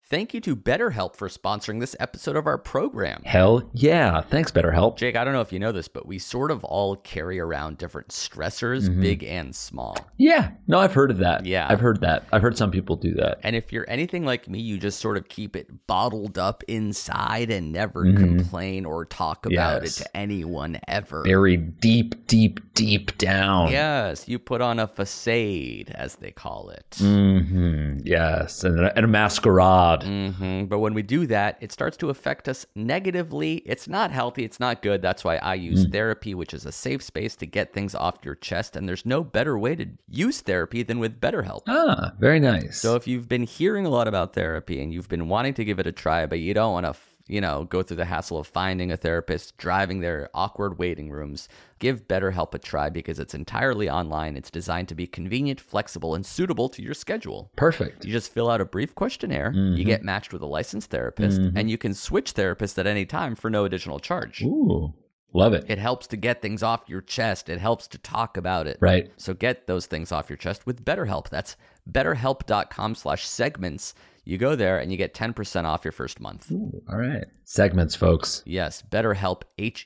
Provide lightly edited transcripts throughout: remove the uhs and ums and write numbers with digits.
Thank you to BetterHelp for sponsoring this episode of our program. Hell yeah. Thanks, BetterHelp. Jake, I don't know if you know this, but we sort of all carry around different stressors, big and small. Yeah. No, I've heard of that. Yeah. I've heard that. I've heard some people do that. And if you're anything like me, you just sort of keep it bottled up inside and never complain or talk about it to anyone ever. Very deep, deep, deep down. Yes, you put on a facade, as they call it. Yes, and a masquerade. But when we do that, it starts to affect us negatively. It's not healthy. It's not good. That's why I use therapy, which is a safe space to get things off your chest. And there's no better way to use therapy than with BetterHelp. Ah, very nice. So if you've been hearing a lot about therapy and you've been wanting to give it a try, but you don't want to, go through the hassle of finding a therapist, driving their awkward waiting rooms, give BetterHelp a try because it's entirely online. It's designed to be convenient, flexible, and suitable to your schedule. Perfect. You just fill out a brief questionnaire, you get matched with a licensed therapist, and you can switch therapists at any time for no additional charge. Ooh, love it. It helps to get things off your chest. It helps to talk about it. Right. So get those things off your chest with BetterHelp. That's betterhelp.com/segments. You go there and you get 10% off your first month. Ooh, all right. Segments, folks. Yes, BetterHelp,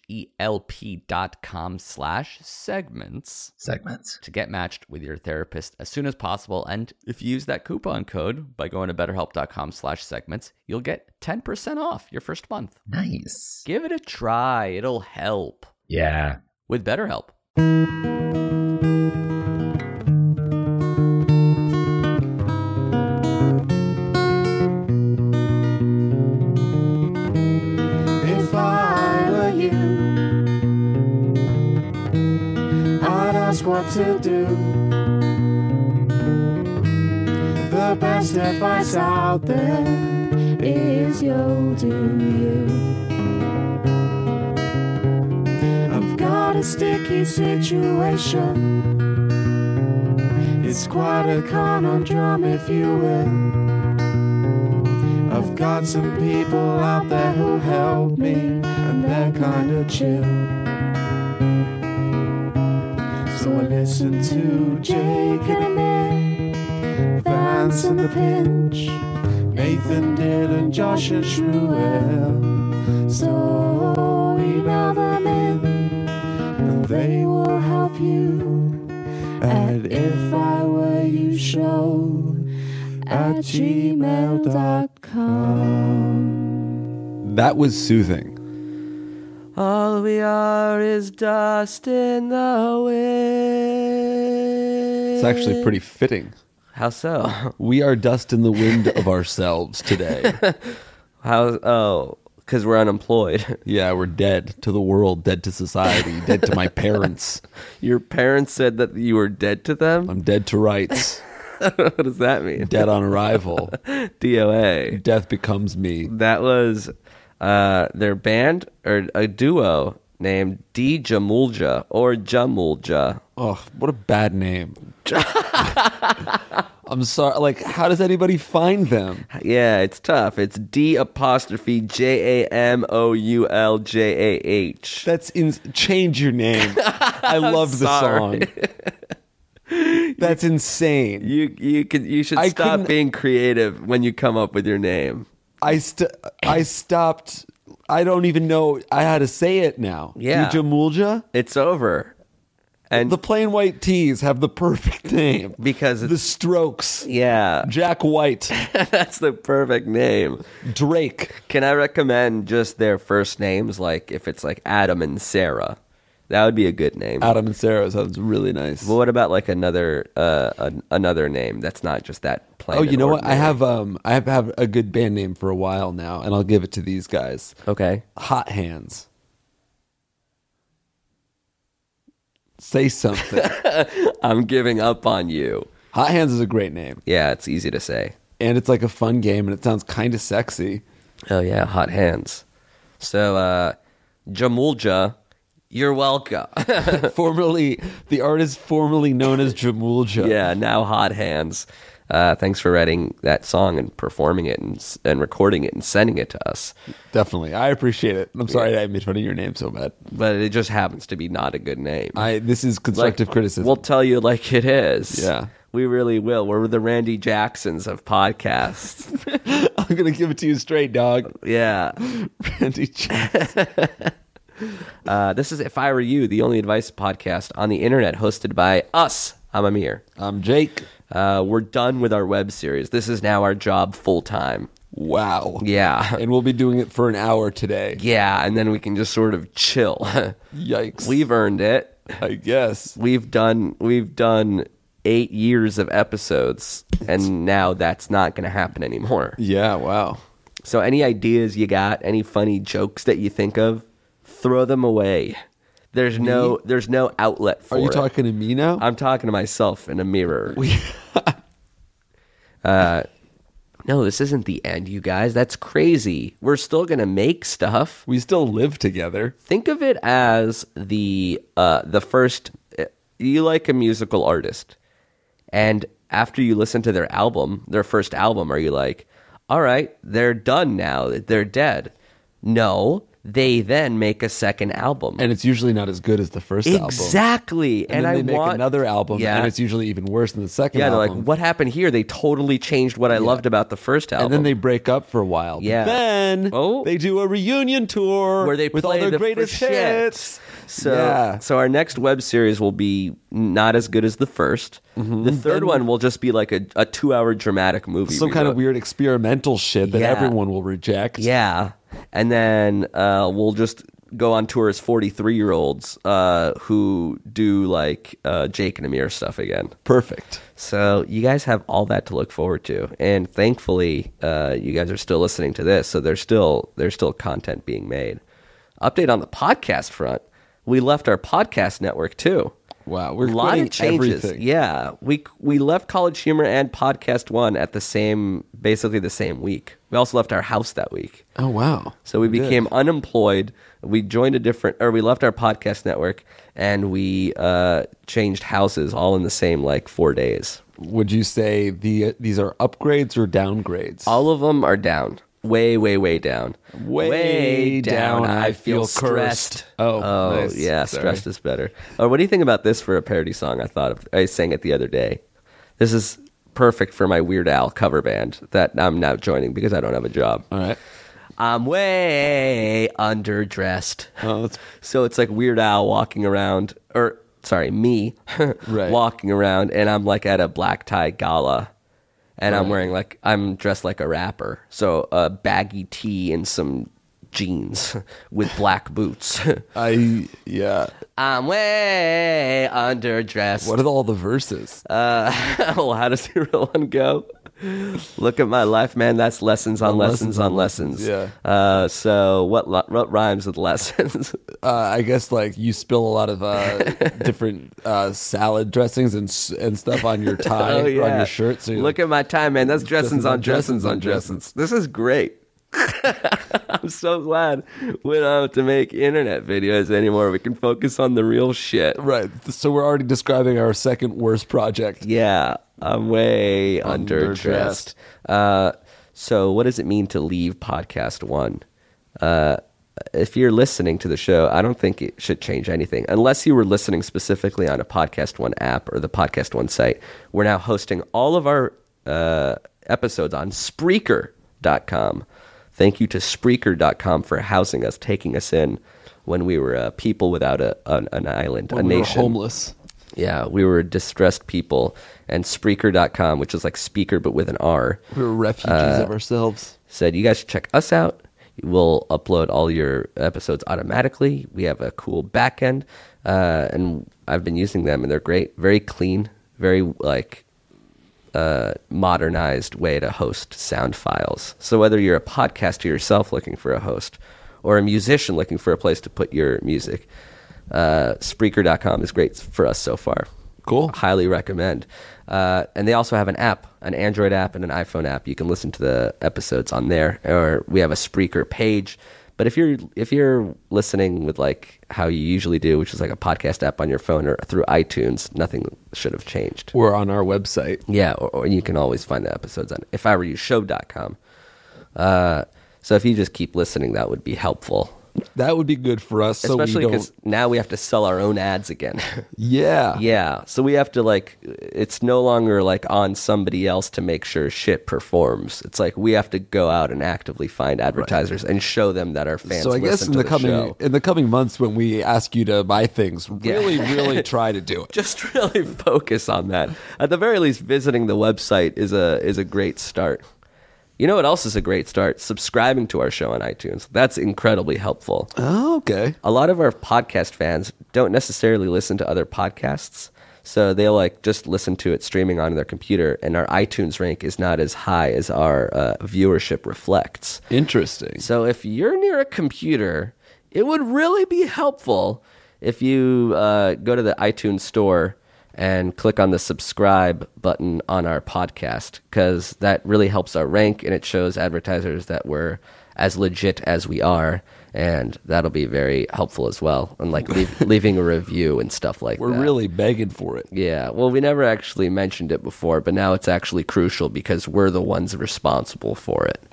HELP.com/segments. Segments. To get matched with your therapist as soon as possible. And if you use that coupon code by going to betterhelp.com/segments, you'll get 10% off your first month. Nice. Give it a try. It'll help. Yeah. With BetterHelp. If I were you, I'd ask what to do. The best advice out there is you'll do you. I've got a sticky situation. It's quite a conundrum, if you will. I've got some people out there who help me, and they're kinda chill. So I listen to Jake and Amir, Vance and the Pinch, Nathan, Dylan, Josh and Shmuel. So email them in, and they will help you at ifIwereYouShow@gmail.com. That was soothing. All we are is dust in the wind. It's actually pretty fitting. How so? We are dust in the wind of ourselves today. Because we're unemployed. Yeah, we're dead to the world, dead to society, dead to my parents. Your parents said that you were dead to them? I'm dead to rights. What does that mean? Dead on arrival. DOA. Death becomes me. That was their band, or a duo, named D. Jamulja, or Jamulja. Oh, what a bad name. I'm sorry. Like, how does anybody find them? Yeah, it's tough. It's D''JAMOULJAH. That's change your name. I love the song. That's insane. You should stop being creative when you come up with your name. I stopped. I don't even know how to say it now. Yeah. Jamulja? It's over. And the Plain White Tees have the perfect name. Because the Strokes. Yeah. Jack White. That's the perfect name. Drake. Can I recommend just their first names? Like if it's like Adam and Sarah. That would be a good name. Adam and Sarah sounds really nice. Well, what about like another name that's not just that plain? Oh, you know ordinary? what? I have a good band name for a while now, and I'll give it to these guys. Okay. Hot Hands. Say something. I'm giving up on you. Hot Hands is a great name. Yeah, it's easy to say. And it's like a fun game, and it sounds kind of sexy. Oh, yeah, Hot Hands. So, Jamulja, you're welcome. The artist formerly known as Jamulja. Yeah, now Hot Hands. Thanks for writing that song and performing it and recording it and sending it to us. Definitely. I appreciate it. I'm sorry I made fun of your name so bad. But it just happens to be not a good name. This is constructive criticism. We'll tell you like it is. Yeah. We really will. We're the Randy Jacksons of podcasts. I'm gonna give it to you straight, dog. Yeah. Randy Jackson. This is If I Were You, the only advice podcast on the internet, hosted by us. I'm Amir. I'm Jake. We're done with our web series. This is now our job full time. Wow. Yeah. And we'll be doing it for an hour today. Yeah, and then we can just sort of chill. Yikes. We've earned it. I guess. We've done 8 years of episodes, and now that's not going to happen anymore. Yeah, wow. So any ideas you got, any funny jokes that you think of, throw them away. There's no outlet for it. Are you talking to me now? I'm talking to myself in a mirror. No, this isn't the end, you guys. That's crazy. We're still going to make stuff. We still live together. Think of it as the first. You like a musical artist, and after you listen to their first album, are you like, all right, they're done now, they're dead? No, they then make a second album, And it's usually not as good as the first album. exactly. And then they make another album, Yeah. and it's usually even worse than the second yeah, they're album. like, what happened here? They totally changed what I loved about the first album. And then they break up for a while. But Yeah. then Oh. they do a reunion tour where they with all play their the greatest shit. hits. So, Yeah. so our next web series will be not as good as the first. The third one will just be like a 2-hour dramatic movie. Some we kind of wrote. weird experimental shit that Yeah. everyone will reject. Yeah, and then we'll just go on tour as 43-year-olds who do like Jake and Amir stuff again. Perfect. So you guys have all that to look forward to, and thankfully, you guys are still listening to this. So there's still content being made. Update on the podcast front: we left our podcast network too. Wow, we're A lot quitting of changes. everything. Yeah, we left College Humor and Podcast One at basically the same week. We also left our house that week. Oh, wow. So we Good. became unemployed. We joined we left our podcast network, and we changed houses all in the same 4 days. Would you say these are upgrades or downgrades? All of them are down. Way, way, way down. Way down. I feel stressed. cursed. Oh, nice. Yeah, Sorry. stressed is better. Oh, what do you think about this for a parody song? I sang it the other day. This is perfect for my Weird Al cover band that I'm now joining because I don't have a job. All right. I'm way underdressed. Oh, that's So it's like Weird Al walking around, me Right. walking around, and I'm like at a black tie gala, and I'm dressed like a rapper, so a baggy tee and some jeans with black boots. yeah. I'm way underdressed. What are all the verses? Well, how does the real one go? Look at my life, man. That's lessons on lessons on lessons. Yeah. So what rhymes with lessons? I guess you spill a lot of different salad dressings and stuff on your tie Oh, or yeah. on your shirt. So Look at my time, man. That's dressings on dressings on dressings. dressings. This is great. I'm so glad we don't have to make internet videos anymore. We can focus on the real shit. Right. So we're already describing our second worst project. Yeah, I'm way underdressed. So what does it mean to leave Podcast One? If you're listening to the show, I don't think it should change anything. Unless you were listening specifically on a Podcast One app or the Podcast One site. We're now hosting all of our episodes on Spreaker.com. Thank you to Spreaker.com for housing us, taking us in when we were people without an island, When a we were nation. homeless. Yeah, we were distressed people. And Spreaker.com, which is like speaker but with an R, We were refugees of ourselves. said, you guys should check us out. We'll upload all your episodes automatically. We have a cool back end. And I've been using them, and they're great. Very clean, very modernized way to host sound files. So whether you're a podcaster yourself looking for a host or a musician looking for a place to put your music, Spreaker.com is great for us so far. Cool. Highly recommend. And they also have an app, an Android app and an iPhone app. You can listen to the episodes on there, or we have a Spreaker page. But if you're listening with how you usually do, which is like a podcast app on your phone or through iTunes, nothing should have changed. We're on our website. Yeah, or you can always find the episodes on ifiwereyoushow.com. So if you just keep listening, that would be helpful. That would be good for us. So Especially we because don't. now we have to sell our own ads again. Yeah. Yeah. So we have to it's no longer like on somebody else to make sure shit performs. It's like we have to go out and actively find advertisers and show them that our fans So I guess listen to the show. in the coming months when we ask you to buy things, really try to do it. Just really focus on that. At the very least, visiting the website is a great start. You know what else is a great start? Subscribing to our show on iTunes. That's incredibly helpful. Oh, okay. A lot of our podcast fans don't necessarily listen to other podcasts, so they'll just listen to it streaming on their computer, and our iTunes rank is not as high as our viewership reflects. Interesting. So if you're near a computer, it would really be helpful if you go to the iTunes store and click on the subscribe button on our podcast, because that really helps our rank and it shows advertisers that we're as legit as we are, and that'll be very helpful as well. And leaving a review and stuff like We're that. really begging for it. Yeah, well, we never actually mentioned it before, but now it's actually crucial because we're the ones responsible for it.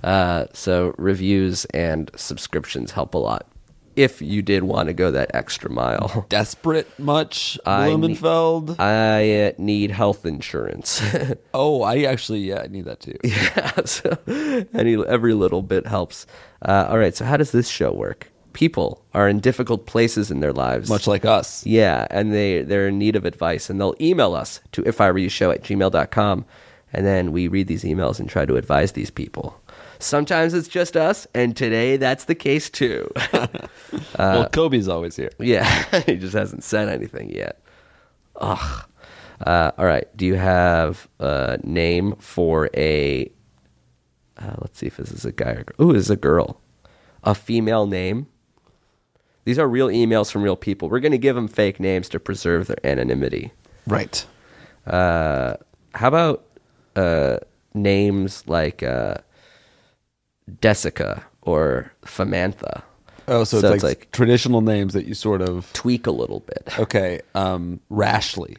So reviews and subscriptions help a lot if you did want to go that extra mile. Desperate much, I Blumenfeld? I need health insurance. Oh, I need that too. Yeah, so every little bit helps. All right, so how does this show work? People are in difficult places in their lives. Much like us. Yeah, and they're in need of advice, and they'll email us to ifiwereyoushow@gmail.com, and then we read these emails and try to advise these people. Sometimes it's just us, and today that's the case too. Well, Kobe's always here. Yeah, he just hasn't said anything yet. Ugh. All right, do you have a name for a... let's see if this is a guy or girl. Ooh, this is a girl. A female name. These are real emails from real people. We're going to give them fake names to preserve their anonymity. Right. How about names like Desica or Famantha? Oh, so it's like traditional names that you sort of tweak a little bit. Okay, Rashly.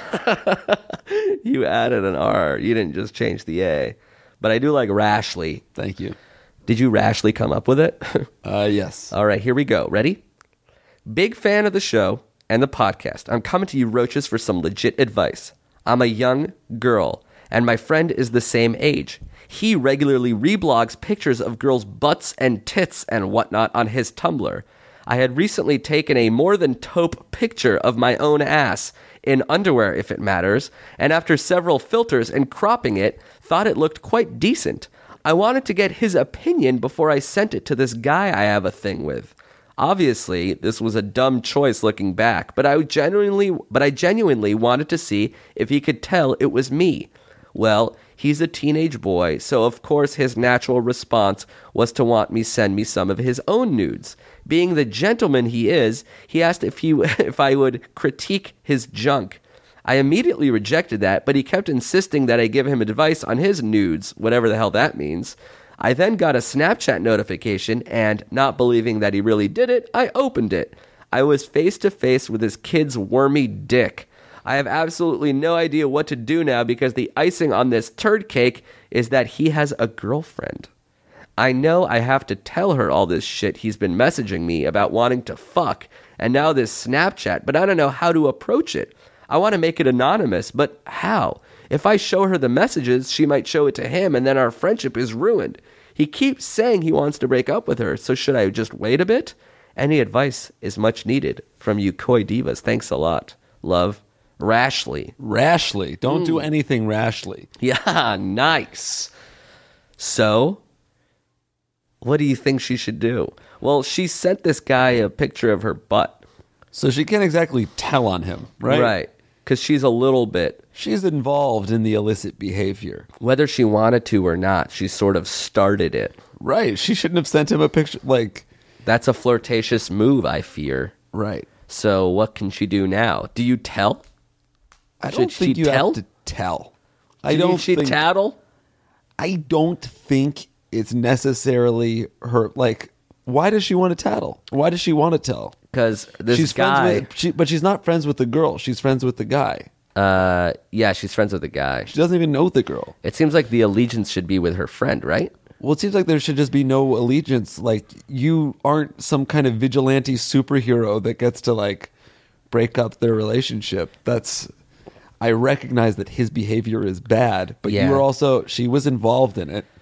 You added an R. You didn't just change the A. But I do like Rashly. Thank you. Did you rashly come up with it? Yes. All right, here we go. Ready? Big fan of the show and the podcast. I'm coming to you, Roaches, for some legit advice. I'm a young girl, and my friend is the same age. He regularly reblogs pictures of girls' butts and tits and whatnot on his Tumblr. I had recently taken a more than taupe picture of my own ass, in underwear if it matters, and after several filters and cropping it, thought it looked quite decent. I wanted to get his opinion before I sent it to this guy I have a thing with. Obviously, this was a dumb choice looking back, but I genuinely wanted to see if he could tell it was me. Well, he's a teenage boy, so of course his natural response was to want me send me some of his own nudes. Being the gentleman he is, he asked if I would critique his junk. I immediately rejected that, but he kept insisting that I give him advice on his nudes, whatever the hell that means. I then got a Snapchat notification, and not believing that he really did it, I opened it. I was face to face with his kid's wormy dick. I have absolutely no idea what to do now because the icing on this turd cake is that he has a girlfriend. I know I have to tell her all this shit he's been messaging me about wanting to fuck, and now this Snapchat, but I don't know how to approach it. I want to make it anonymous, but how? If I show her the messages, she might show it to him, and then our friendship is ruined. He keeps saying he wants to break up with her, so should I just wait a bit? Any advice is much needed from you coy divas. Thanks a lot. Love, Rashly. Rashly. Don't do anything rashly. Yeah, nice. So, what do you think she should do? Well, she sent this guy a picture of her butt. So she can't exactly tell on him, right? Right. Because she's a little bit... She's involved in the illicit behavior. Whether she wanted to or not, she sort of started it. Right. She shouldn't have sent him a picture. That's a flirtatious move, I fear. Right. So what can she do now? Do you tell? I don't think you have to tell. Did she tattle? I don't think it's necessarily her. Why does she want to tattle? Why does she want to tell? Because this guy... but she's not friends with the girl. She's friends with the guy. Yeah, she's friends with the guy. She doesn't even know the girl. It seems like the allegiance should be with her friend, right? Well, it seems like there should just be no allegiance. Like, you aren't some kind of vigilante superhero that gets to like break up their relationship. I recognize that his behavior is bad, but Yeah. you were also, she was involved in it.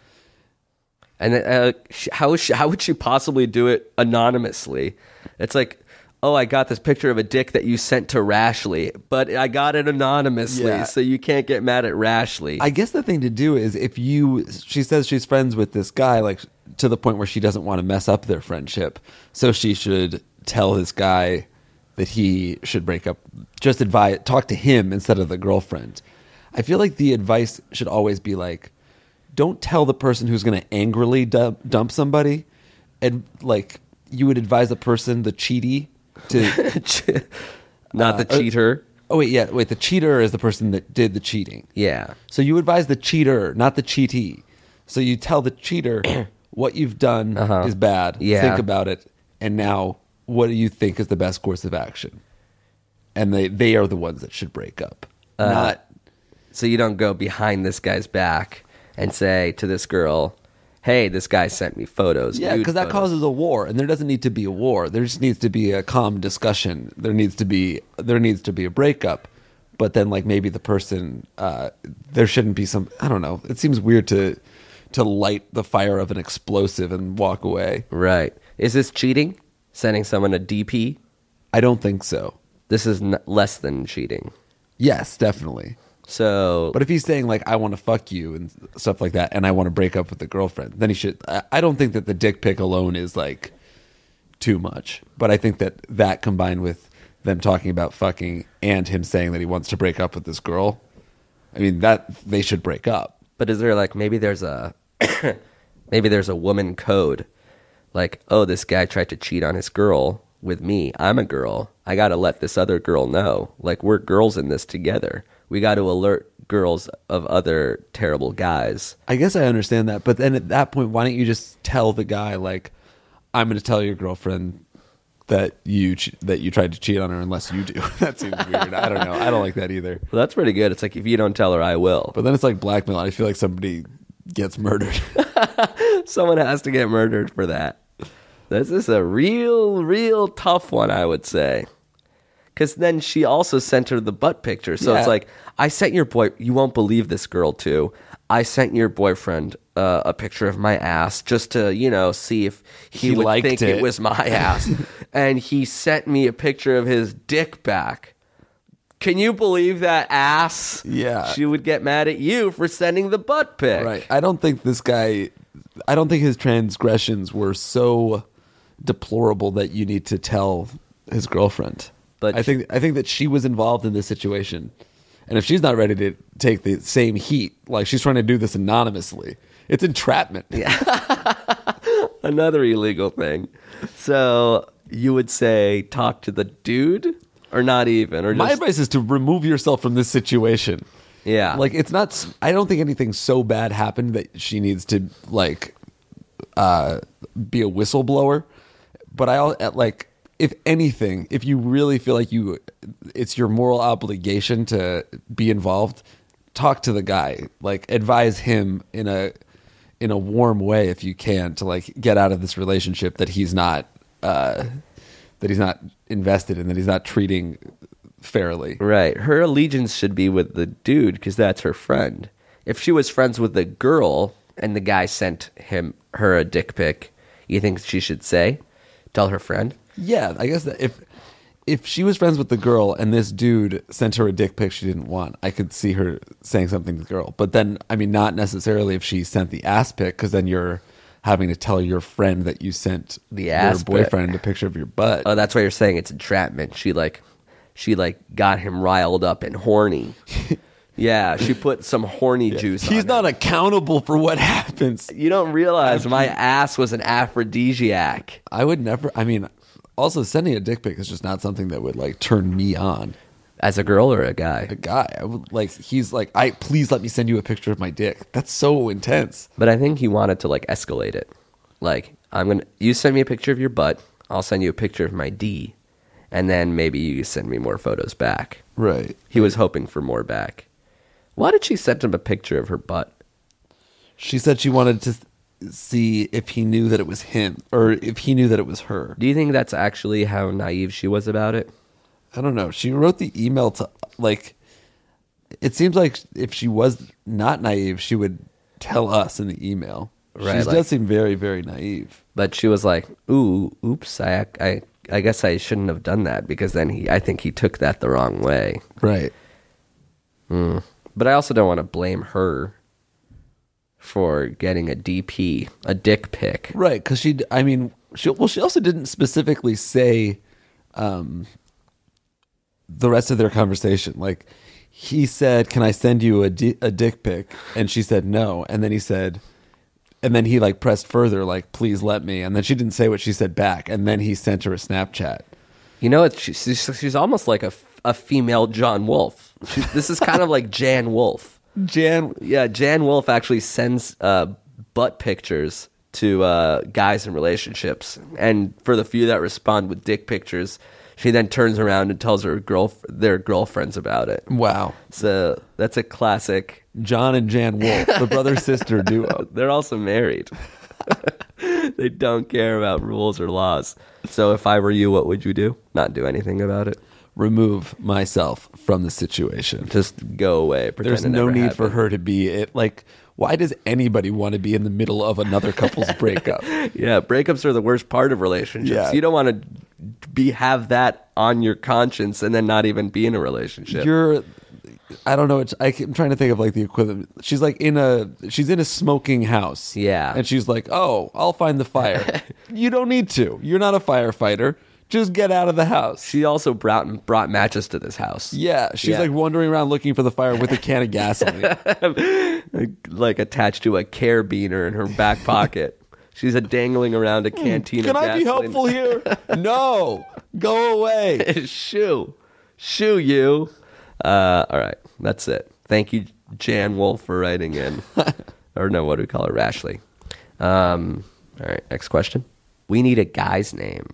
And how would she possibly do it anonymously? It's like, oh, I got this picture of a dick that you sent to Rashly, but I got it anonymously, Yeah. so you can't get mad at Rashly. I guess the thing to do is she says she's friends with this guy, like to the point where she doesn't want to mess up their friendship. So she should tell this guy that he should break up, just talk to him instead of the girlfriend. I feel like the advice should always be like, don't tell the person who's going to angrily dump somebody. And like, you would advise the person, the cheaty, to Not the cheater. Oh wait, the cheater is the person that did the cheating. Yeah. So you advise the cheater, not the cheatee. So you tell the cheater what you've done is bad. Yeah. Think about it, and now what do you think is the best course of action? And they are the ones that should break up, not. So you don't go behind this guy's back and say to this girl, hey, this guy sent me photos. Yeah, nude because that photos. causes a war, and there doesn't need to be a war. There just needs to be a calm discussion. There needs to be a breakup, but then like maybe the person there shouldn't be some. I don't know. It seems weird to light the fire of an explosive and walk away. Right. Is this cheating? Sending someone a DP? I don't think so. This is less than cheating. Yes, definitely. So, But if he's saying like I want to fuck you and stuff like that, and I want to break up with the girlfriend, then he should. I don't think that the dick pic alone is like too much, but I think that combined with them talking about fucking and him saying that he wants to break up with this girl, I mean that they should break up. but is there like maybe there's a woman code, like, oh, this guy tried to cheat on his girl with me. I'm a girl. I got to let this other girl know. Like, we're girls in this together. We got to alert girls of other terrible guys. I guess I understand that, but then at that point, why don't you just tell the guy like, I'm going to tell your girlfriend that you tried to cheat on her unless you do. That seems weird. I don't know. I don't like that either. Well, that's pretty good. It's like, if you don't tell her, I will. But then it's like blackmail. I feel like somebody gets murdered. Someone has to get murdered for that. This is a real tough one, I would say. Because then she also sent her the butt picture. So it's Yeah. like, I sent your boy, you won't believe this girl too. I sent your boyfriend a picture of my ass just to, see if he would liked think it. it was my ass. And he sent me a picture of his dick back. Can you believe that ass? Yeah. She would get mad at you for sending the butt pic. Right. I don't think his transgressions were so deplorable that you need to tell his girlfriend. But I think that she was involved in this situation. And if she's not ready to take the same heat, like she's trying to do this anonymously, it's entrapment. Another illegal thing. So you would say talk to the dude or not even? Or My just, advice is to remove yourself from this situation. yeah. Like it's not. I don't think anything so bad happened that she needs to like be a whistleblower. But like, if anything, if you really feel like it's your moral obligation to be involved, talk to the guy. Like advise him in a warm way if you can to like get out of this relationship that he's not invested in, that he's not treating fairly. Right. Her allegiance should be with the dude because that's her friend. If she was friends with the girl and the guy sent her a dick pic, you think she should tell her friend? Yeah, I guess that if she was friends with the girl and this dude sent her a dick pic she didn't want, I could see her saying something to the girl. But then, I mean, not necessarily if she sent the ass pic, because then you're having to tell your friend that you sent The your ass pic. boyfriend a picture of your butt. Oh, that's why you're saying it's entrapment. She got him riled up and horny. Yeah, she put some horny juice on He's him. not accountable for what happens. You don't realize my ass was an aphrodisiac. I would never. I mean, also sending a dick pic is just not something that would like turn me on. As a girl or a guy? A guy, I would like. He's like, please let me send you a picture of my dick. That's so intense. But I think he wanted to like escalate it. Like, you send me a picture of your butt, I'll send you a picture of my D, and then maybe you send me more photos back. Right. He was hoping for more back. Why did she send him a picture of her butt? She said she wanted to. see if he knew that it was him or if he knew that it was her. Do you think that's actually how naive she was about it? I don't know. She wrote the email to, like, it seems like if she was not naive, she would tell us in the email. Right, She does seem very, very naive. But she was like, oops, I guess I shouldn't have done that, because then I think he took that the wrong way. Right. But I also don't want to blame her for getting a DP, a dick pic. Right, because she also didn't specifically say the rest of their conversation. Like, he said, "Can I send you a dick pic?" And she said no. And then he said, and then he like pressed further, like, "Please let me." And then she didn't say what she said back. And then he sent her a Snapchat. You know, she's almost like a female John Wolfe. This is kind of like Jan Wolfe. Jan Wolfe actually sends butt pictures to guys in relationships, and for the few that respond with dick pictures, she then turns around and tells their girlfriends about it. Wow. So that's a classic. John and Jan Wolfe, the brother-sister duo. They're also married. They don't care about rules or laws. So if I were you, what would you do? Not do anything about it. Remove myself from the situation. Just go away. Pretend There's it no never need for happened. her to be it. Like, why does anybody want to be in the middle of another couple's breakup? Yeah, breakups are the worst part of relationships. Yeah. You don't want to have that on your conscience and then not even be in a relationship. I don't know. I'm trying to think of like the equivalent. She's like in a smoking house. Yeah. And she's like, "Oh, I'll find the fire." You don't need to. You're not a firefighter. Just get out of the house. She also brought matches to this house. Yeah. She's Yeah. like wandering around looking for the fire with a can of gasoline. like attached to a carabiner in her back pocket. She's dangling around a canteen Can of I be gasoline. helpful here? No. Go away. Shoo you. All right, that's it. Thank you, Jan Wolfe, for writing in. Or no, what do we call her? Rashley. All right, next question. We need a guy's name.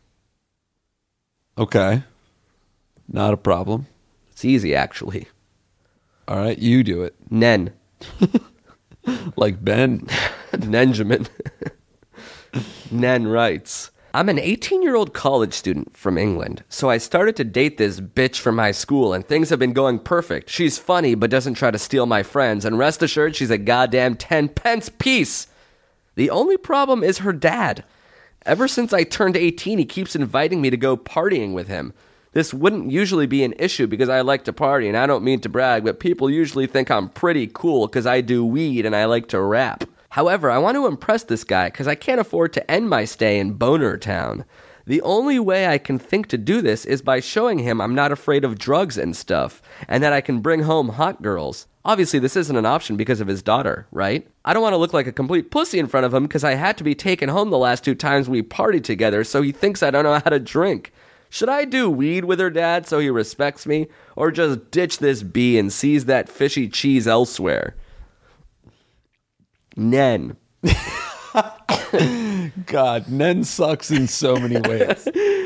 Okay. Not a problem. It's easy, actually. All right, you do it. Nen. Like Ben. Nenjamin. Nen writes, I'm an 18-year-old college student from England, so I started to date this bitch from my school, and things have been going perfect. She's funny, but doesn't try to steal my friends, and rest assured, she's a goddamn 10-pence piece. The only problem is her dad. Ever since I turned 18, he keeps inviting me to go partying with him. This wouldn't usually be an issue because I like to party, and I don't mean to brag, but people usually think I'm pretty cool because I do weed and I like to rap. However, I want to impress this guy because I can't afford to end my stay in Boner Town. The only way I can think to do this is by showing him I'm not afraid of drugs and stuff, and that I can bring home hot girls. Obviously, this isn't an option because of his daughter, right? I don't want to look like a complete pussy in front of him because I had to be taken home the last 2 times we partied together, so he thinks I don't know how to drink. Should I do weed with her dad so he respects me, or just ditch this bee and seize that fishy cheese elsewhere? Nen. God, Nen sucks in so many ways.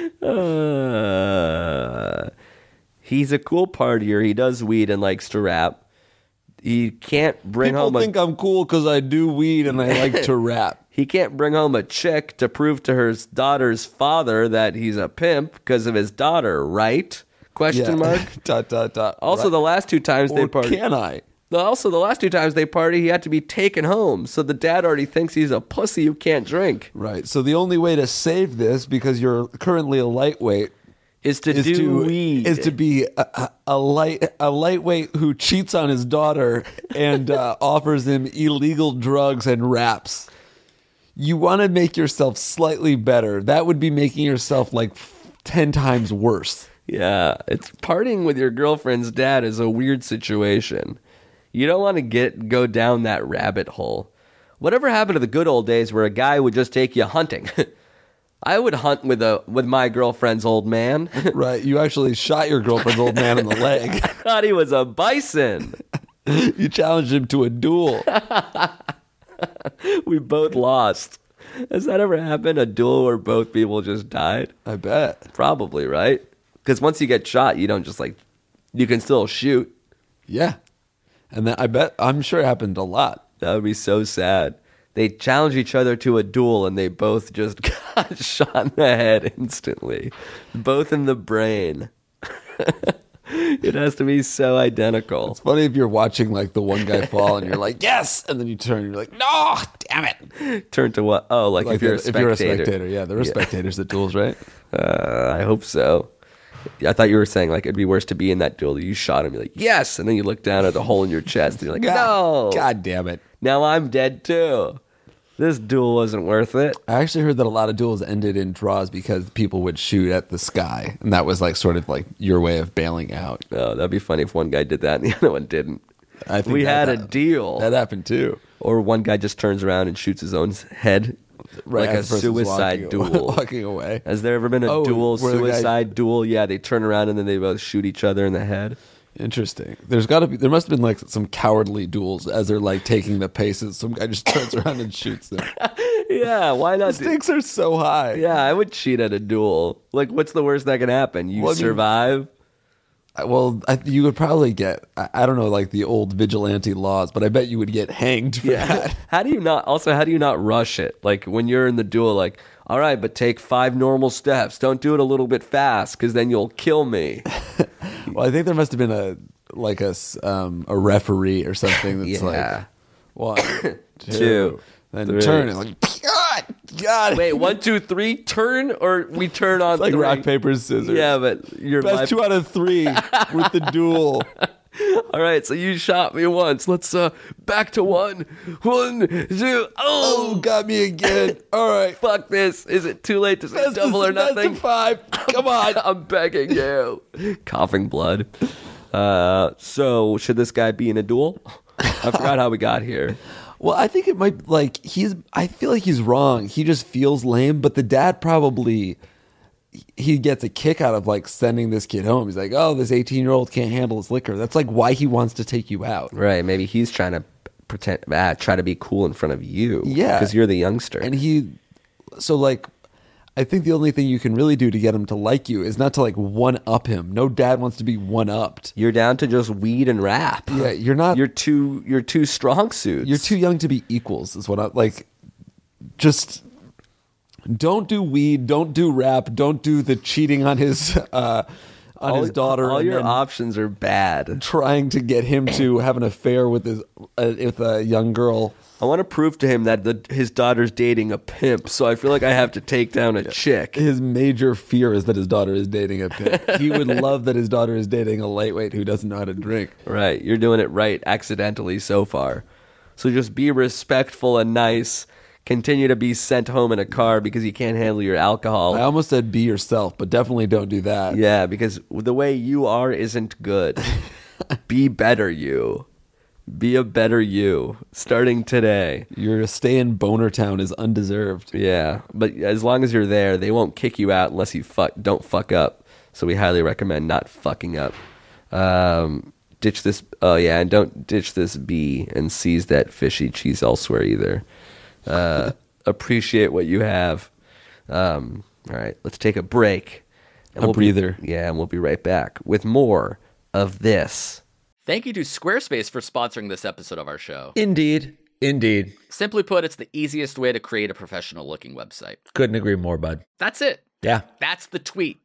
He's a cool partier. He does weed and likes to rap. He can't bring People home think I'm cool because I do weed and I like to rap. He can't bring home a chick to prove to her daughter's father that he's a pimp because of his daughter, right? Question mark. Dot. Also, Right. the last 2 times they Or partied. can I? Also, the last 2 times they partied, he had to be taken home. So the dad already thinks he's a pussy who can't drink. Right. So the only way to save this, because you're currently a lightweight, Is to do weed. is to be a lightweight who cheats on his daughter and offers him illegal drugs and raps. You want to make yourself slightly better. That would be making yourself like 10 times worse. Yeah, it's partying with your girlfriend's dad is a weird situation. You don't want to go down that rabbit hole. Whatever happened to the good old days where a guy would just take you hunting? I would hunt with my girlfriend's old man. Right. You actually shot your girlfriend's old man in the leg. I thought he was a bison. You challenged him to a duel. We both lost. Has that ever happened? A duel where both people just died? I bet. Probably, right? Because once you get shot, you don't just you can still shoot. Yeah. And I'm sure it happened a lot. That would be so sad. They challenged each other to a duel, and they both just got shot in the head instantly. Both in the brain. It has to be so identical. It's funny if you're watching like the one guy fall and you're like, yes, and then you turn and you're like, no, damn it. Turn to what? Oh, like if you're a spectator. Yeah, there are spectators at duels, right? I hope so. I thought you were saying like it'd be worse to be in that duel. You shot him, you're like, yes, and then you look down at the hole in your chest and you're like, no. God damn it. Now I'm dead too. This duel wasn't worth it. I actually heard that a lot of duels ended in draws because people would shoot at the sky, and that was like sort of like your way of bailing out. Oh, that'd be funny if one guy did that and the other one didn't. I think We had a that- deal. That happened too. Or one guy just turns around and shoots his own head, like a as the person's suicide duel. walking away. Has there ever been a Oh, duel, where the guy- suicide duel? Yeah, they turn around and then they both shoot each other in the head. Interesting. There must have been like some cowardly duels as they're like taking the paces. Some guy just turns around and shoots them. Yeah, why The not? stakes are so high. Yeah, I would cheat at a duel. Like, what's the worst that can happen? You Well, I mean- survive? Well, you would probably get, I don't know, like the old vigilante laws, but I bet you would get hanged for that. How do you not rush it? Like, when you're in the duel, like, all right, but take 5 normal steps. Don't do it a little bit fast, because then you'll kill me. Well, I think there must have been a referee or something that's Yeah. like 1, 2, Two, then three. turn it like God. Wait, 1, 2, 3, turn, or we turn on like 3? rock paper scissors. Yeah, but your Best life. 2 out of 3 with the duel. All right, so you shot me once. Let's back to 1, 1, 2. Oh, got me again. All right. Fuck this. Is it too late to say That's double or that's nothing? the 5. Come on. I'm begging you. Coughing blood. So should this guy be in a duel? I forgot how we got here. Well, I think it might I feel like he's wrong. He just feels lame, but the dad probably he gets a kick out of like sending this kid home. He's like, "Oh, this 18-year-old can't handle his liquor." That's like why he wants to take you out. Right. Maybe he's trying to try to be cool in front of you. Yeah. Because you're the youngster. And I think the only thing you can really do to get him to like you is not to like one up him. No dad wants to be one upped. You're down to just weed and rap. Yeah, you're not. You're two strong suits. You're too young to be equals. Is what I like. Just don't do weed. Don't do rap. Don't do the cheating on his his daughter. All and your then options are bad. trying to get him to have an affair with a young girl. I want to prove to him that his daughter's dating a pimp, so I feel like I have to take down a chick. His major fear is that his daughter is dating a pimp. He would love that his daughter is dating a lightweight who doesn't know how to drink. Right. You're doing it right accidentally so far. So just be respectful and nice. Continue to be sent home in a car because you can't handle your alcohol. I almost said be yourself, but definitely don't do that. Yeah, because the way you are isn't good. Be better you. Be a better you. Starting today. Your stay in Boner Town is undeserved. Yeah, but as long as you're there, they won't kick you out unless you don't fuck up. So we highly recommend not fucking up. Ditch this. Oh yeah, and don't ditch this B and seize that fishy cheese elsewhere either. Appreciate what you have. All right, let's take a break. And A breather. And we'll be right back with more of this. Thank you to Squarespace for sponsoring this episode of our show. Indeed. Simply put, it's the easiest way to create a professional looking website. Couldn't agree more, bud. That's it. Yeah. That's the tweet.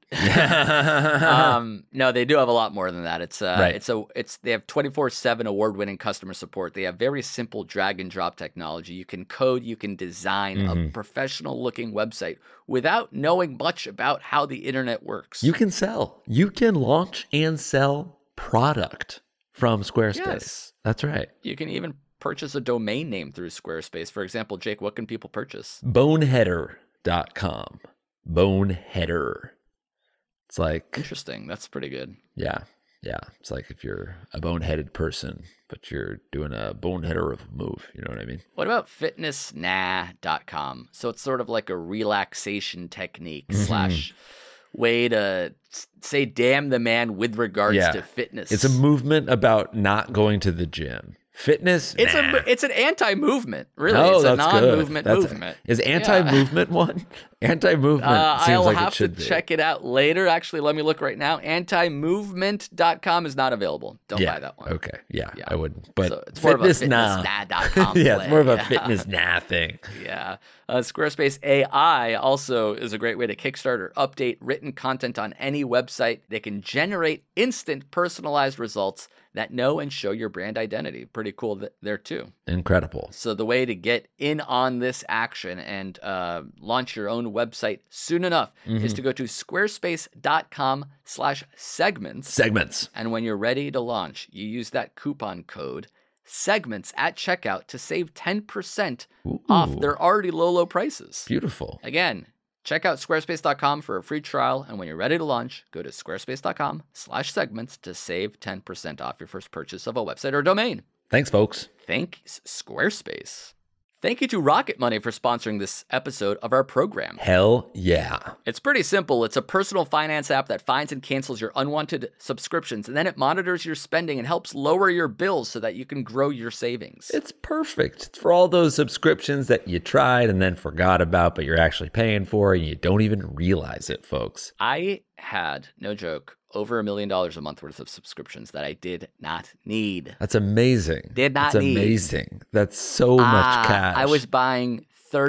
No, they do have a lot more than that. Right. They have 24/7 award-winning customer support. They have very simple drag and drop technology. You can code, you can design a professional-looking website without knowing much about how the internet works. You can sell. You can launch and sell product from Squarespace. Yes. That's right. You can even purchase a domain name through Squarespace. For example, Jake, what can people purchase? Boneheader.com. Boneheader. It's like, Interesting. That's pretty good. yeah. It's like if you're a boneheaded person, but you're doing a boneheader of a move. You know what I mean? What about fitnessnah.com? So it's sort of like a relaxation technique slash way to say damn the man with regards to fitness. It's a movement about not going to the gym. Fitness? Nah. It's an anti-movement, really. Oh, It's a that's good. non-movement movement. Is anti-movement one? Anti-movement seems I'll like have it should to be. check it out later. Actually, let me look right now. Antimovement.com is not available. Don't buy that one. Okay. Yeah, Yeah. I wouldn't. But So it's more of a fitness, nah. fitnessnah.com Yeah, it's more of a play. fitness nah thing. Yeah. Squarespace AI also is a great way to kickstart or update written content on any website. They can generate instant personalized results that know and show your brand identity. Pretty cool there too. Incredible. So the way to get in on this action and launch your own website soon enough is to go to squarespace.com/segments. Segments. And when you're ready to launch, you use that coupon code segments at checkout to save 10% off Ooh. their already low prices. Beautiful. Again, check out squarespace.com for a free trial. And when you're ready to launch, go to squarespace.com/segments to save 10% off your first purchase of a website or domain. Thanks, folks. Thanks, Squarespace. Thank you to Rocket Money for sponsoring this episode of our program. Hell yeah. It's pretty simple. It's a personal finance app that finds and cancels your unwanted subscriptions, and then it monitors your spending and helps lower your bills so that you can grow your savings. It's perfect. It's for all those subscriptions that you tried and then forgot about, but you're actually paying for and you don't even realize it, folks. I had, no joke, over $1 million a month worth of subscriptions that I did not need. That's amazing. Did not That's need. amazing. That's so much cash. I was buying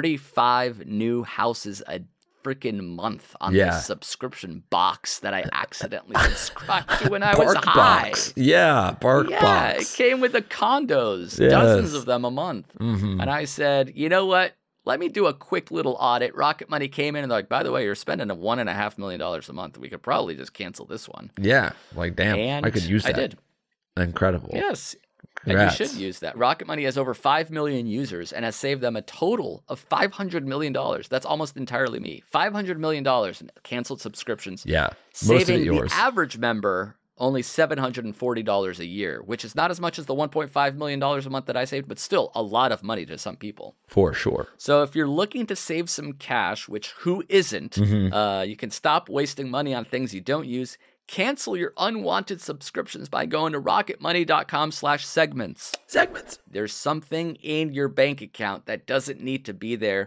35 new houses a freaking month on Yeah. this subscription box that I accidentally subscribed to when I was Bark high. Box. Yeah, Bark Yeah, it Box. came with the condos, Yes. dozens of them a month. Mhm. And I said, you know what? Let me do a quick little audit. Rocket Money came in and they're like, by the way, you're spending $1.5 million a month. We could probably just cancel this one. Yeah, like damn, And I could use that. I did. Incredible. Yes. Congrats. And you should use that. Rocket Money has over 5 million users and has saved them a total of $500 million. That's almost entirely me. $500 million in canceled subscriptions. Yeah, most of Saving it yours. the average member only $740 a year, which is not as much as the $1.5 million a month that I saved, but still a lot of money to some people. For sure. So if you're looking to save some cash, which who isn't, you can stop wasting money on things you don't use. Cancel your unwanted subscriptions by going to rocketmoney.com/segments. Segments. There's something in your bank account that doesn't need to be there.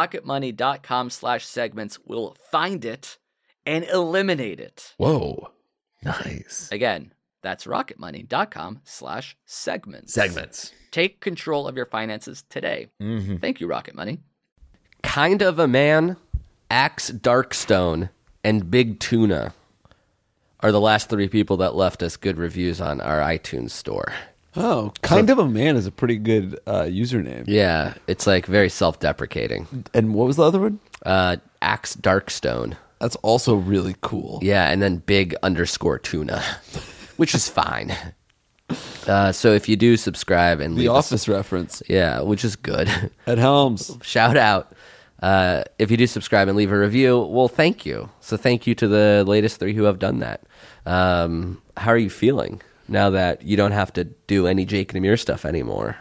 Rocketmoney.com/segments will find it and eliminate it. Whoa. Nice. Again, that's rocketmoney.com/segments. Segments. Take control of your finances today. Thank you, Rocket Money. Kind of a Man, Axe Darkstone, and Big Tuna are the last three people that left us good reviews on our iTunes store. Oh, kind of a man is a pretty good username. Yeah, it's like very self-deprecating. And what was the other one? Axe Darkstone. That's also really cool. Yeah, and then big_tuna, which is fine. So if you do subscribe and The leave us- Office reference yeah, which is good. at Helms. Shout out. If you do subscribe and leave a review, well, thank you. So thank you to the latest three who have done that. How are you feeling now that you don't have to do any Jake and Amir stuff anymore?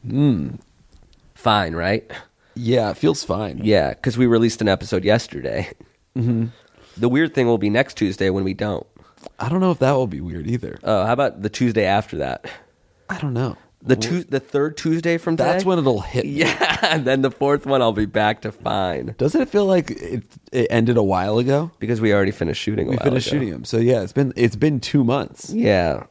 Fine, right? Yeah, it feels fine. Yeah, because we released an episode yesterday. The weird thing will be next Tuesday when we don't. I don't know if that will be weird either. Oh, how about the Tuesday after that? I don't know. The third Tuesday from today? That's when it'll hit me. Yeah, and then the fourth one I'll be back to fine. Doesn't it feel like it ended a while ago? Because we already finished shooting a We while finished ago. shooting them. So yeah, it's been 2 months. Yeah.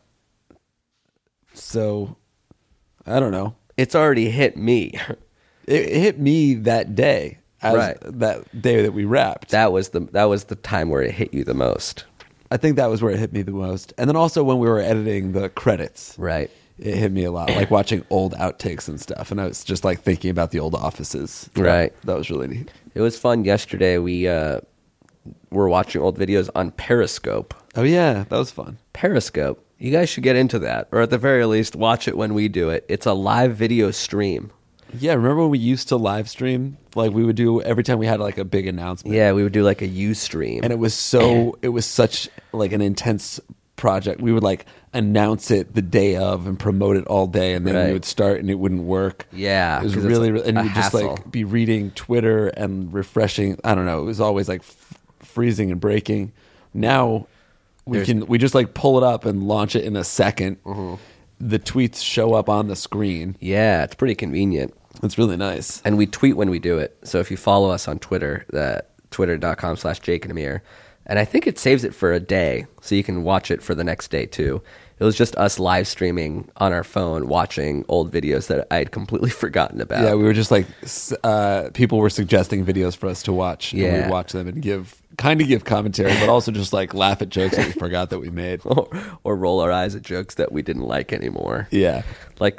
So I don't know. It's already hit me. It hit me that day. Right. That day that we wrapped. That was the time where it hit you the most. I think that was where it hit me the most. And then also when we were editing the credits. Right. It hit me a lot, like watching old outtakes and stuff. And I was just like thinking about the old offices. Right. That was really neat. It was fun yesterday. We were watching old videos on Periscope. Oh, yeah. That was fun. Periscope. You guys should get into that. Or at the very least, watch it when we do it. It's a live video stream. Yeah. Remember when we used to live stream? Like we would do every time we had like a big announcement. Yeah, we would do like a Ustream. And it was such like an intense project. We would like announce it the day of and promote it all day. And then Right. we would start and it wouldn't work. Yeah, It was 'cause it's really, a and you would just hassle. like be reading Twitter and refreshing. I don't know. It was always like freezing and breaking. Now we just like pull it up and launch it in a second. Mm-hmm. the tweets show up on the screen. Yeah, it's pretty convenient. It's really nice. And we tweet when we do it. So if you follow us on Twitter, twitter.com/Jake and Amir, and I think it saves it for a day, so you can watch it for the next day too. It was just us live streaming on our phone, watching old videos that I had completely forgotten about. Yeah, we were just like, people were suggesting videos for us to watch. Yeah. And we'd watch them and give commentary, but also just like laugh at jokes that we forgot that we made. or roll our eyes at jokes that we didn't like anymore. Yeah. Like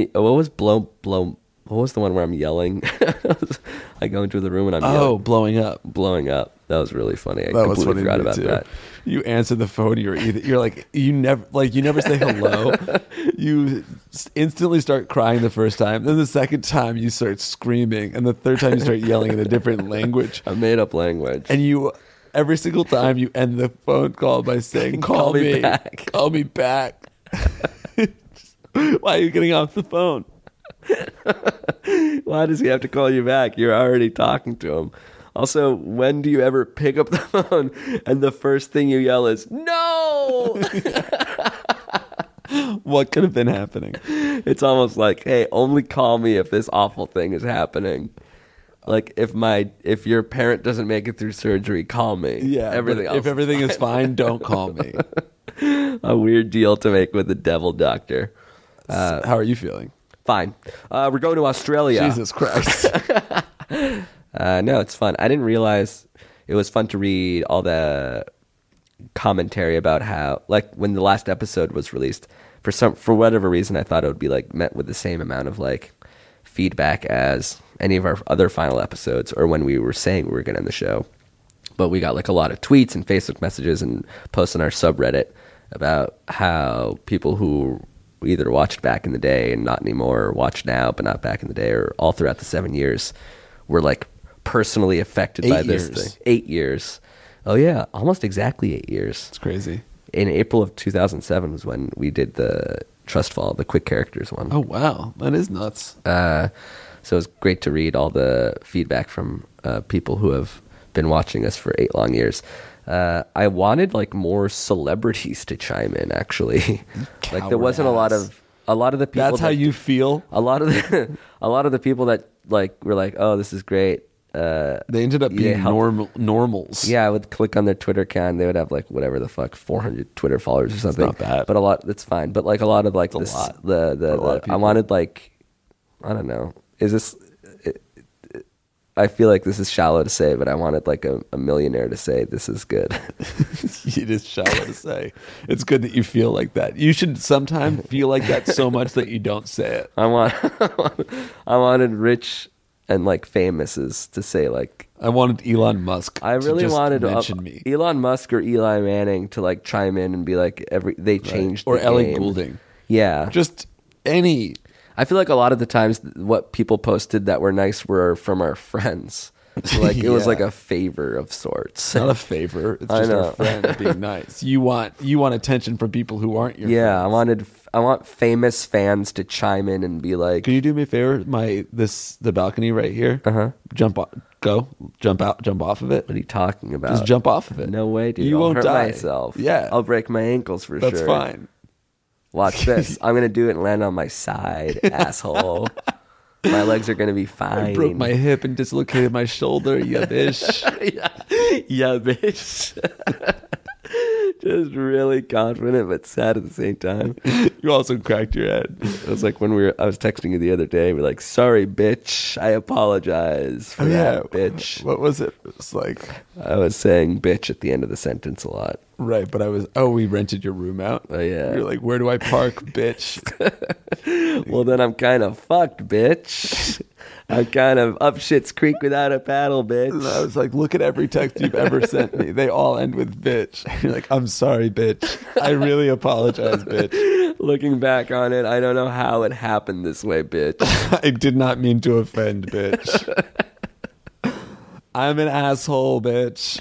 what was the one where I'm yelling? I go into the room and I'm yelling. Blowing up. Blowing up. That was really funny. I That was completely funny forgot to me about too. that. You answer the phone. You're like you never say hello. You instantly start crying the first time. Then the second time you start screaming, and the third time you start yelling in a different language. A made up language. And every single time you end the phone call by saying, "Call me back. Call me back." Why are you getting off the phone? Why does he have to call you back? You're already talking to him. Also, when do you ever pick up the phone and the first thing you yell is, "No!" What could have been happening? It's almost like, hey, only call me if this awful thing is happening. Like if your parent doesn't make it through surgery, call me. Yeah, everything else. if everything is fine, don't call me. A weird deal to make with the devil doctor. How are you feeling? Fine. We're going to Australia. Jesus Christ. No, it's fun. I didn't realize it was fun to read all the commentary about how, like, when the last episode was released, for whatever reason, I thought it would be like met with the same amount of like feedback as any of our other final episodes, or when we were saying we were going to end the show. But we got like a lot of tweets and Facebook messages and posts on our subreddit about how people who either watched back in the day and not anymore, or watched now but not back in the day, or all throughout the 7 years, were like personally affected by this thing. 8 years. Oh yeah, almost exactly 8 years. It's crazy. In April of 2007 was when we did the Trust Fall, the quick characters one. Oh wow, that is nuts. So it was great to read all the feedback from people who have been watching us for 8 long years. I wanted like more celebrities to chime in. Actually, like there wasn't a lot of the people. That's how you feel. A lot of the people that like were like, "Oh, this is great." They ended up being normals. Yeah, I would click on their Twitter account. They would have like whatever the fuck, 400 Twitter followers or something. Not bad, but a lot. That's fine. But like a lot of like it's this, a lot. the I wanted like, I don't know. Is this? I feel like this is shallow to say, but I wanted like a millionaire to say this is good. It is shallow to say. It's good that you feel like that. You should sometimes feel like that so much that you don't say it. I wanted rich and like famouses to say like. I wanted Elon Musk. I really to just wanted mention me. Elon Musk or Eli Manning to like chime in and be like they changed or the Ellie game. Goulding. Yeah, Just any. I feel like a lot of the times what people posted that were nice were from our friends. So like it was Yeah. like a favor of sorts. Not a favor. It's I just know. our friend being nice. You want attention from people who aren't your Yeah, friends. I want famous fans to chime in and be like, Can you do me a favor? The balcony right here. Uh-huh. Jump off of it. "What are you talking about? Just jump off of it. No way, dude. You I'll won't hurt die. myself. Yeah. I'll break my ankles for That's sure. fine. Watch this. I'm gonna do it and land on my side, asshole. My legs are gonna be fine. I broke my hip and dislocated my shoulder. Yeah, bitch. Yeah, bitch. Just really confident but sad at the same time. You also cracked your head. It was like when I was texting you the other day. We're like, "Sorry, bitch. I apologize for that, bitch." What was it? It's like, I was saying "bitch" at the end of the sentence a lot. right, but we rented your room out. Oh, yeah. You're like, where do I park, bitch? Well, then I'm kind of fucked, bitch. I'm kind of up shit's creek without a paddle, And bitch. I was like, look at every text you've ever sent me. They all end with bitch. You're like, I'm sorry, bitch. I really apologize, bitch. Looking back on it, I don't know how it happened this way, bitch. I did not mean to offend, bitch. I'm an asshole, bitch.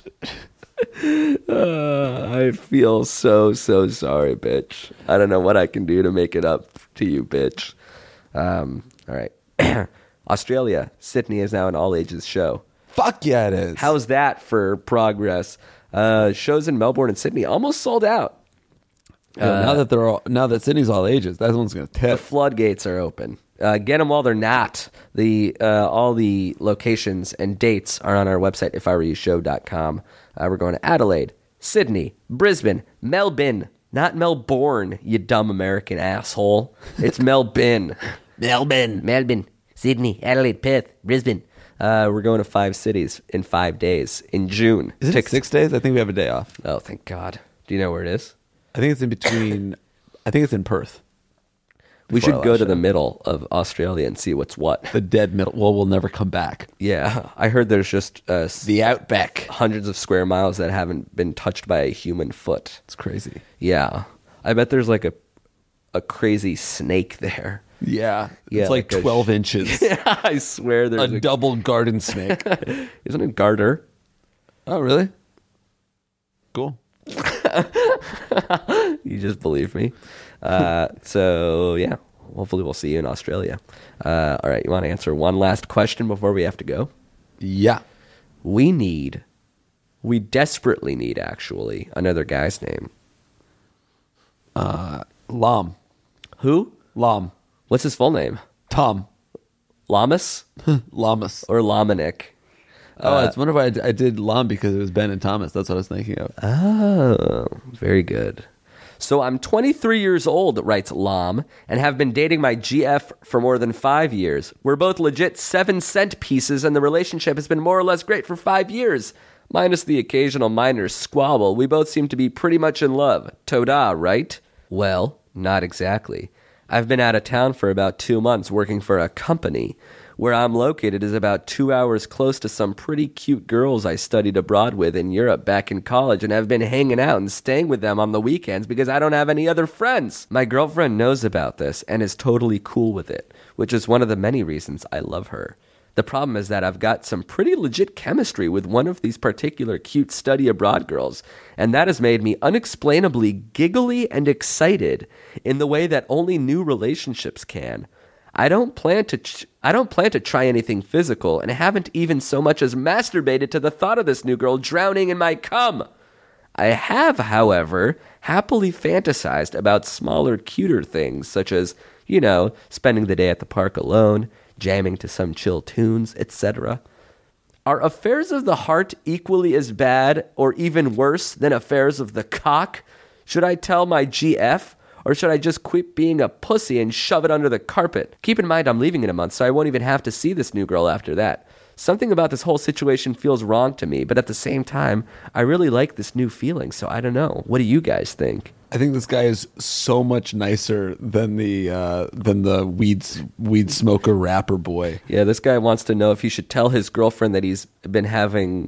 I feel so sorry, bitch. I don't know what I can do to make it up to you, bitch. All right. Australia. Sydney is now an all-ages show. Fuck yeah, it is. How's that for progress? Shows in Melbourne and Sydney almost sold out. Now that Sydney's all ages, that one's going to The tip. floodgates are open. Get them while they're not. All the locations and dates are on our website, ifiwereyoushow.com. We're going to Adelaide, Sydney, Brisbane, Melbourne. Not Melbourne, you dumb American asshole. It's Melbourne. Melbourne, Sydney, Adelaide, Perth, Brisbane. We're going to 5 cities in 5 days in June. Is it 6 days? I think we have a day off. Oh, thank God. Do you know where it is? I think it's in between. I think it's in Perth. We Before should our go last to the show. middle of Australia and see what's what. The dead middle. Well, we'll never come back. Yeah, I heard there's just The outback. hundreds of square miles that haven't been touched by a human foot. It's crazy. Yeah, I bet there's like a crazy snake there. Yeah. Yeah, It's like like a 12 inches. I swear there's A double garden snake. Isn't it garter? Oh, really? Cool. You just believe me. So yeah, hopefully we'll see you in Australia. All right, you want to answer one last question before we have to go? Yeah. We desperately need actually another guy's name. Lam. Who? Lam. What's his full name? Tom. Lamas Lamas. or Lamanik? Oh, it's wonder why I did Lam because it was Ben and Thomas. That's what I was thinking of. Oh, very good. So I'm 23 years old, writes Lam, and have been dating my GF for more than 5 years. We're both legit 7-cent pieces, and the relationship has been more or less great for 5 years. Minus the occasional minor squabble, we both seem to be pretty much in love. Toda, right? Well, not exactly. I've been out of town for about 2 months working for a company. Where I'm located is about 2 hours close to some pretty cute girls I studied abroad with in Europe back in college and have been hanging out and staying with them on the weekends because I don't have any other friends. My girlfriend knows about this and is totally cool with it, which is one of the many reasons I love her. The problem is that I've got some pretty legit chemistry with one of these particular cute study abroad girls, and that has made me unexplainably giggly and excited in the way that only new relationships can. I don't plan to try anything physical and haven't even so much as masturbated to the thought of this new girl drowning in my cum. I have, however, happily fantasized about smaller, cuter things such as, spending the day at the park alone, jamming to some chill tunes, etc. Are affairs of the heart equally as bad or even worse than affairs of the cock? Should I tell my GF? Or should I just quit being a pussy and shove it under the carpet? Keep in mind I'm leaving in a month, so I won't even have to see this new girl after that. Something about this whole situation feels wrong to me, but at the same time, I really like this new feeling, so I don't know. What do you guys think? I think this guy is so much nicer than the weed smoker rapper boy. Yeah, this guy wants to know if he should tell his girlfriend that he's been having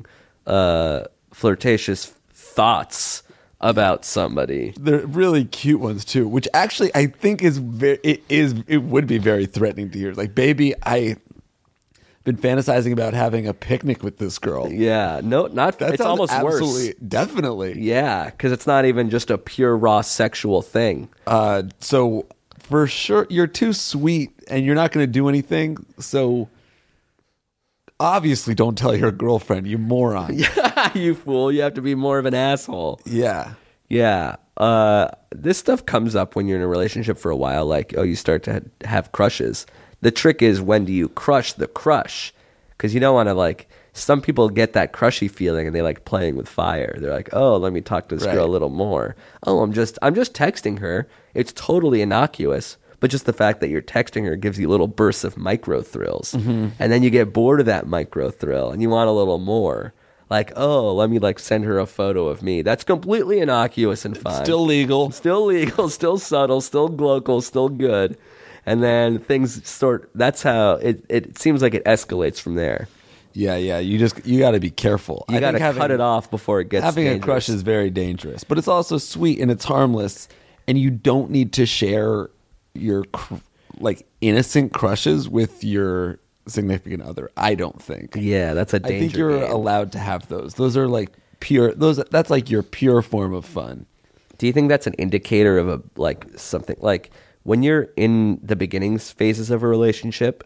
flirtatious thoughts about somebody. They're really cute ones too, which actually I think it would be very threatening to hear. Like, baby, I've been fantasizing about having a picnic with this girl. Yeah, no, not. That It's sounds almost absolutely, worse. definitely. Yeah, because it's not even just a pure raw sexual thing. So for sure, you're too sweet, and you're not going to do anything. So obviously, don't tell your girlfriend, you moron. You fool! You have to be more of an asshole. Yeah. Yeah. This stuff comes up when you're in a relationship for a while. Like, you start to have crushes. The trick is, when do you crush the crush? Because you don't want to, some people get that crushy feeling and they like playing with fire. They're like, oh, let me talk to this girl a little more. Oh, I'm just texting her. It's totally innocuous. But just the fact that you're texting her gives you little bursts of micro thrills. Mm-hmm. And then you get bored of that micro thrill and you want a little more. Like, oh, let me send her a photo of me. That's completely innocuous and fine. Still legal. Still legal, still subtle, still local, still good. And then that's how it seems like it escalates from there. Yeah. You got to be careful. You got to cut it off before it gets dangerous. A crush is very dangerous, but it's also sweet and it's harmless, and you don't need to share your innocent crushes with your significant other. I don't think. Yeah, that's a danger. I think you're allowed to have those. Those are pure. That's your pure form of fun. Do you think that's an indicator of something like when you're in the beginning phases of a relationship?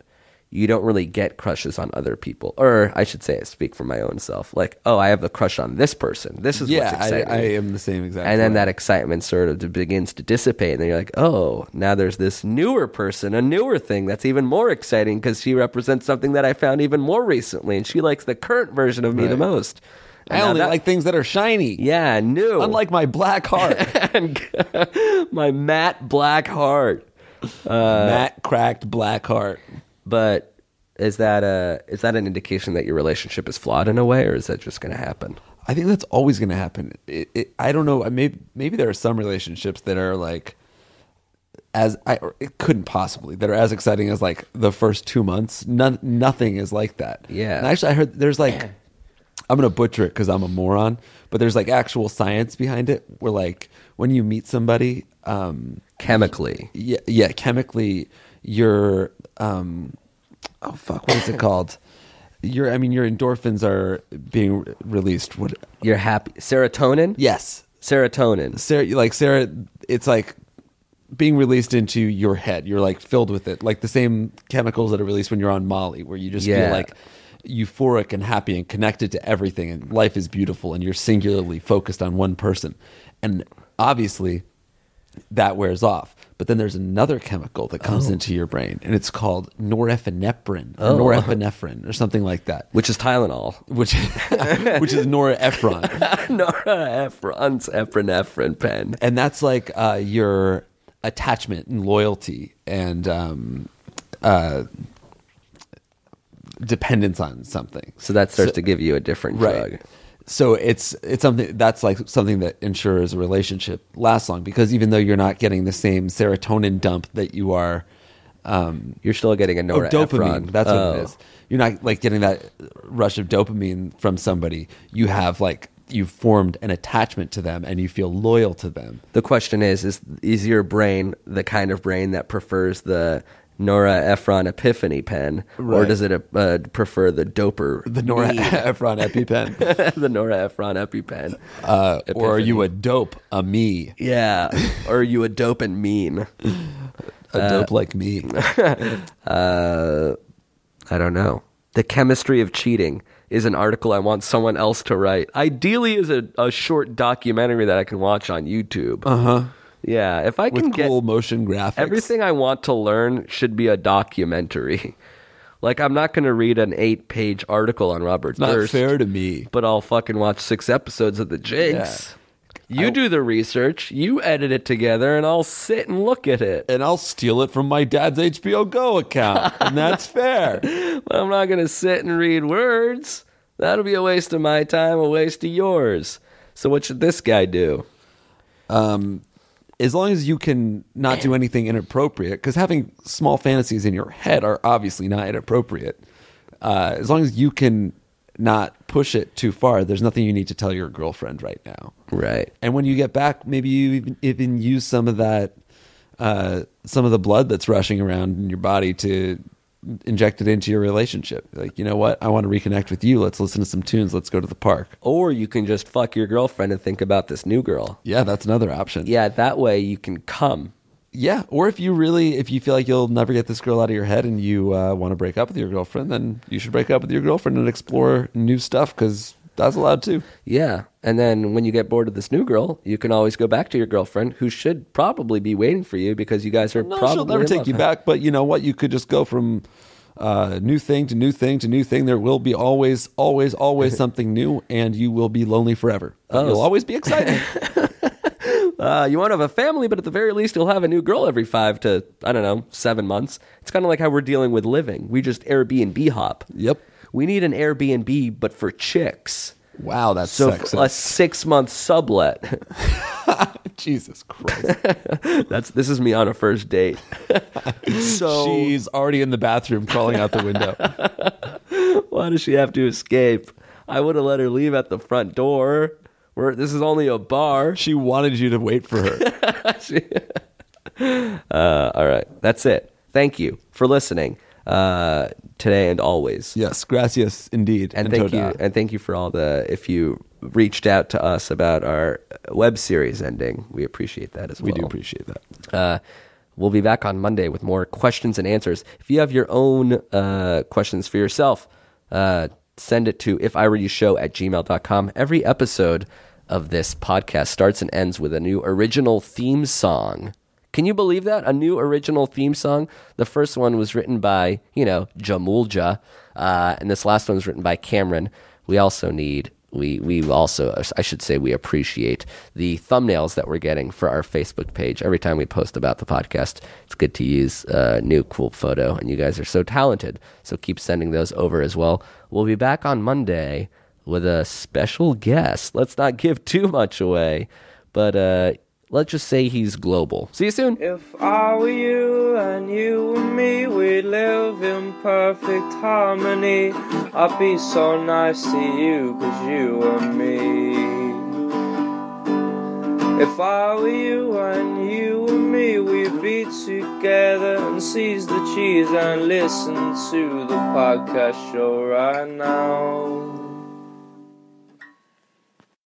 you don't really get crushes on other people. Or I should say, I speak for my own self. Like, oh, I have a crush on this person. This is what's exciting. I am the same exact And then way. that excitement sort of begins to dissipate. And then you're like, oh, now there's this newer person, a newer thing that's even more exciting because she represents something that I found even more recently. And she likes the current version of me the most. And I now only that- like things that are shiny. Yeah, new. Unlike my black heart. And my matte black heart. Matte cracked black heart. But is that an indication that your relationship is flawed in a way, or is that just going to happen? I think that's always going to happen. I don't know. Maybe there are some relationships that are like it couldn't possibly that are as exciting as like the first 2 months. Nothing is like that. Yeah. And actually, I heard there's like I'm going to butcher it because I'm a moron, but there's like actual science behind it. Where like when you meet somebody, Chemically. chemically, you're oh fuck, what is it called? Your endorphins are being released. What? You're happy. Serotonin? Yes, Serotonin. Sarah, it's like being released into your head. You're like filled with it, like the same chemicals that are released when you're on Molly, where you just Yeah. feel like euphoric and happy and connected to everything, and life is beautiful, and you're singularly focused on one person. And obviously, that wears off. But then there's another chemical that comes into your brain, and it's called norepinephrine, or norepinephrine, or something like that, Which is Tylenol. which is norepinephrine. Nora Ephron's epinephrine pen. And that's like your attachment and loyalty and dependence on something. So that starts to give you a different drug. Right. So it's something that's like something that ensures a relationship lasts long, because even though you're not getting the same serotonin dump that you are, You're still getting a Nora dopamine. Ephron. That's what it is. You're not like getting that rush of dopamine from somebody. You have like you've formed an attachment to them and you feel loyal to them. The question is your brain the kind of brain that prefers the Nora Ephron Epiphany pen, or Right. does it prefer the doper? The Nora Ephron EpiPen. The Nora Ephron EpiPen. Or are you a dope, a me, Yeah. Or are you a dope and mean? a dope like me? I don't know. The Chemistry of Cheating is an article I want someone else to write. Ideally is a short documentary that I can watch on YouTube. Uh-huh. Yeah, if I can With get cool motion graphics. everything I want to learn should be a documentary. Like, I'm not going to read an 8-page article on Robert Not Durst, fair to me. but I'll fucking watch 6 episodes of The Jinx. You do the research, you edit it together, and I'll sit and look at it. And I'll steal it from my dad's HBO Go account. And that's fair. But I'm not going to sit and read words. That'll be a waste of my time, a waste of yours. So what should this guy do? As long as you can not do anything inappropriate, because having small fantasies in your head are obviously not inappropriate. As long as you can not push it too far, there's nothing you need to tell your girlfriend right now. Right. And when you get back, maybe you even use some of that, some of the blood that's rushing around in your body to inject it into your relationship. Like, you know what? I want to reconnect with you. Let's listen to some tunes. Let's go to the park. Or you can just fuck your girlfriend and think about this new girl. Yeah, that's another option. Yeah, that way you can come. Yeah, or if you feel like you'll never get this girl out of your head and you want to break up with your girlfriend, then you should break up with your girlfriend and explore new stuff, because that's allowed too. Yeah. And then when you get bored of this new girl, you can always go back to your girlfriend, who should probably be waiting for you because you guys are No, probably she'll never in take love. you back, but you know what? You could just go from new thing to new thing to new thing. There will be always something new, and you will be lonely forever. But you'll always be excited. You want to have a family, but at the very least, you'll have a new girl every 5 to, 7 months. It's kind of like how we're dealing with living. We just Airbnb hop. Yep. We need an Airbnb, but for chicks. Wow, that's So sexy. a 6-month sublet. Jesus Christ. This is me on a first date. So She's already in the bathroom crawling out the window. why does she have to escape? I would have let her leave at the front door. This is only a bar. She wanted you to wait for her. All right, that's it. Thank you for listening today and always. Yes, gracias indeed. And thank you for all if you reached out to us about our web series ending. We appreciate that as well. We do appreciate that. We'll be back on Monday with more questions and answers. If you have your own questions for yourself, send it to ifiwereyoushow@gmail.com. Every episode of this podcast starts and ends with a new original theme song. Can you believe that? A new original theme song? The first one was written by, Jamulja, and this last one was written by Cameron. We also need, I should say we appreciate the thumbnails that we're getting for our Facebook page. Every time we post about the podcast, it's good to use a new cool photo, and you guys are so talented, so keep sending those over as well. We'll be back on Monday with a special guest. Let's not give too much away, but let's just say he's global. See you soon. If I were you and you were me, we'd live in perfect harmony. I'd be so nice to you, 'cause you were me. If I were you and you were me, we'd be together and seize the cheese and listen to the podcast show right now.